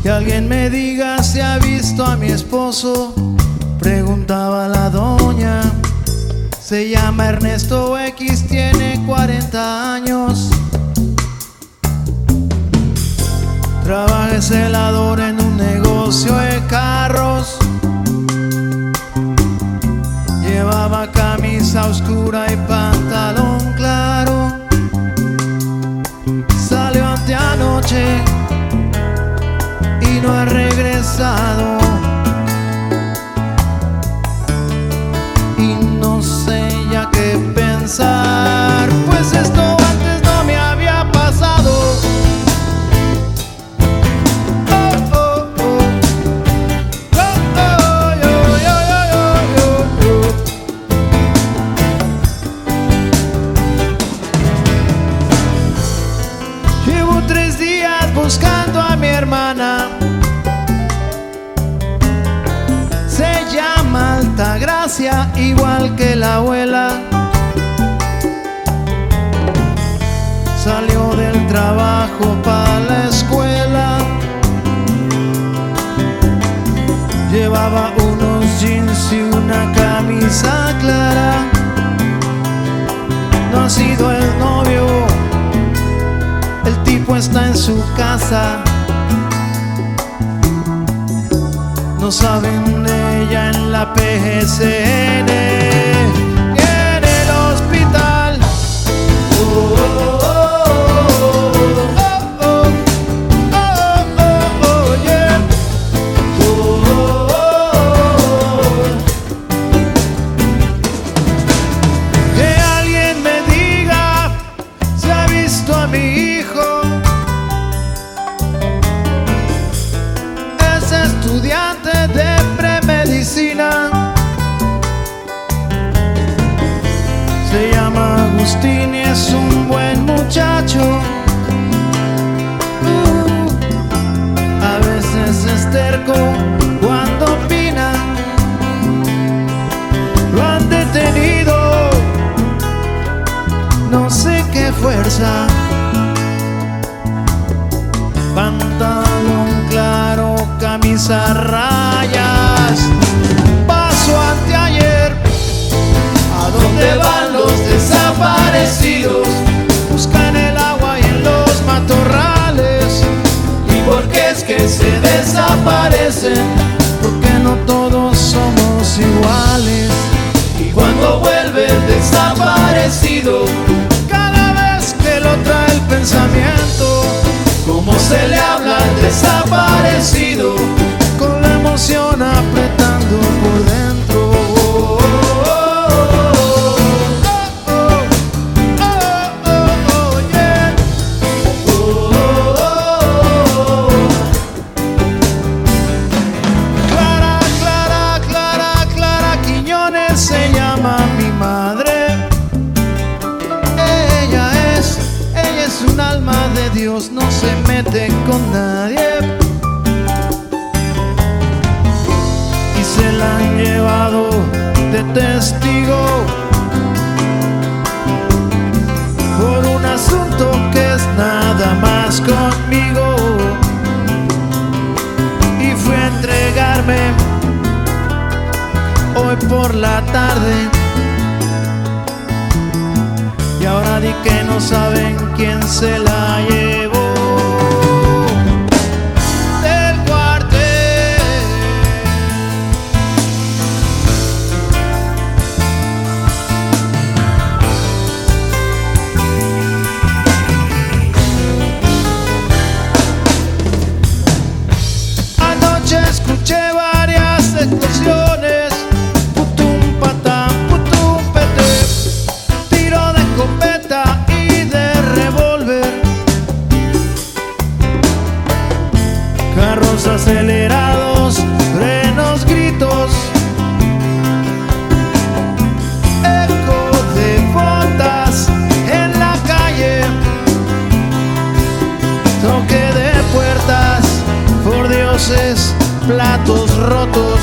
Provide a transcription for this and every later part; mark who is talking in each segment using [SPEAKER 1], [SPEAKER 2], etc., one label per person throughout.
[SPEAKER 1] Que alguien me diga si ha visto a mi esposo, preguntaba la doña. Se llama Ernesto X, tiene 40 años. Trabaja de celador en un negocio de carros. Llevaba camisa oscura y pantalón claro. Salió anteanoche y no ha regresado. Y no sé ya qué pensar, pues esto antes no me había pasado. Llevo 3 días buscando a mi hermana. Se llama Altagracia, igual que la abuela. Salió del trabajo para la escuela. Llevaba unos jeans y una camisa clara. No ha sido el novio, el tipo está en su casa. No saben de ella en la PGCN, en el hospital. Yeah. Que alguien me diga si ha visto a mi hijo. Es estudiante de premedicina. Se llama Agustín y es un buen muchacho. A veces es terco cuando opina. Lo han detenido, no sé qué fuerza. Pantalón claro, camisa a rayas. Pasó anteayer. ¿A dónde van los desaparecidos? Buscan el agua y en los matorrales. ¿Y por qué es que se desaparecen? Porque no todos somos iguales. Y cuando vuelve el desaparecido, cada vez que lo trae el pensamiento, ¿cómo se le habla al desaparecido? Con la emoción apretando por dentro. Yeah. Clara, Clara, Clara, Clara Quiñones se llama mi madre. Ella es un alma de Dios, no se mete con nadie. Y se la han llevado de testigo por un asunto que es nada más conmigo. Y fui a entregarme hoy por la tarde. Y ahora di que no saben quién se la llevó del cuartel. Anoche escuché varias explosiones. Putum patán, putum pete. Tiro de escopeta y de revólver. Carros acelerados, frenos, gritos. Eco de botas en la calle. Toque de puertas, por dioses, platos rotos.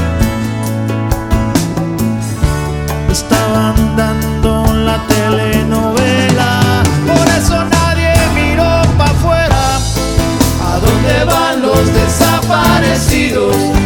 [SPEAKER 1] Estaban dando la telenovela, por eso nadie miró pa' afuera. ¿A dónde van los los desaparecidos.